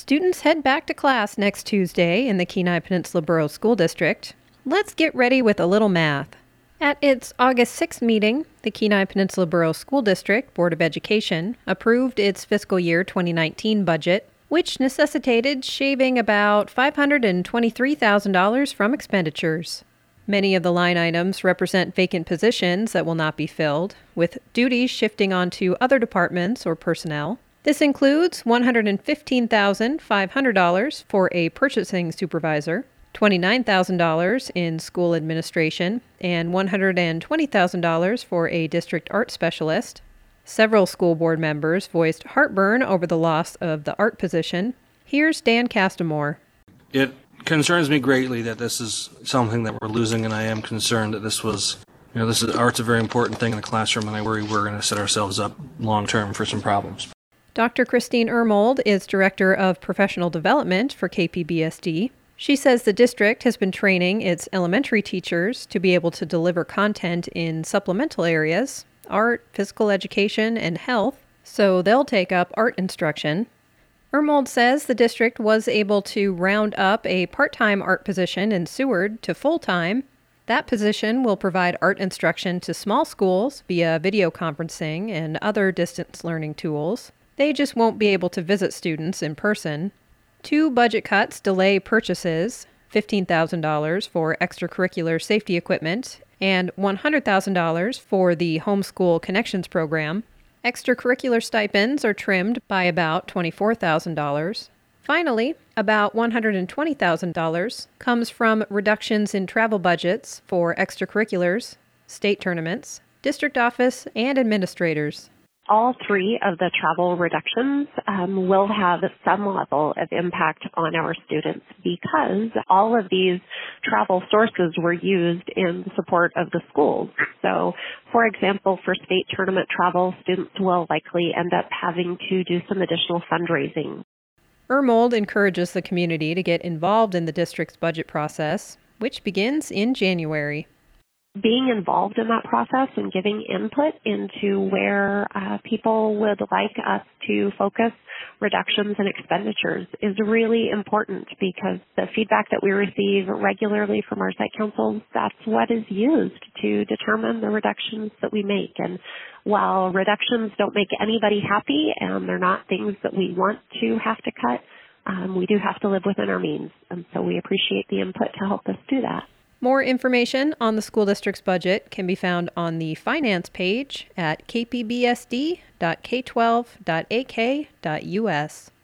Students head back to class next Tuesday in the Kenai Peninsula Borough School District. Let's get ready with a little math. At its August 6th meeting, the Kenai Peninsula Borough School District Board of Education approved its fiscal year 2019 budget, which necessitated shaving about $523,000 from expenditures. Many of the line items represent vacant positions that will not be filled, with duties shifting onto other departments or personnel. This includes $115,500 for a purchasing supervisor, $29,000 in school administration, and $120,000 for a district art specialist. Several school board members voiced heartburn over the loss of the art position. Here's Dan Castamore. It concerns me greatly that this is something that we're losing, and I am concerned that art's a very important thing in the classroom, and I worry we're going to set ourselves up long-term for some problems. Dr. Christine Ermold is Director of Professional Development for KPBSD. She says the district has been training its elementary teachers to be able to deliver content in supplemental areas, art, physical education, and health, so they'll take up art instruction. Ermold says the district was able to round up a part-time art position in Seward to full-time. That position will provide art instruction to small schools via video conferencing and other distance learning tools. They just won't be able to visit students in person. 2 budget cuts delay purchases, $15,000 for extracurricular safety equipment and $100,000 for the Homeschool Connections program. Extracurricular stipends are trimmed by about $24,000. Finally, about $120,000 comes from reductions in travel budgets for extracurriculars, state tournaments, district office, and administrators. All 3 of the travel reductions will have some level of impact on our students because all of these travel sources were used in support of the schools. So, for example, for state tournament travel, students will likely end up having to do some additional fundraising. Ermold encourages the community to get involved in the district's budget process, which begins in January. Being involved in that process and giving input into where people would like us to focus reductions and expenditures is really important because the feedback that we receive regularly from our site councils, that's what is used to determine the reductions that we make. And while reductions don't make anybody happy and they're not things that we want to have to cut, we do have to live within our means. And so we appreciate the input to help us do that. More information on the school district's budget can be found on the finance page at kpbsd.k12.ak.us.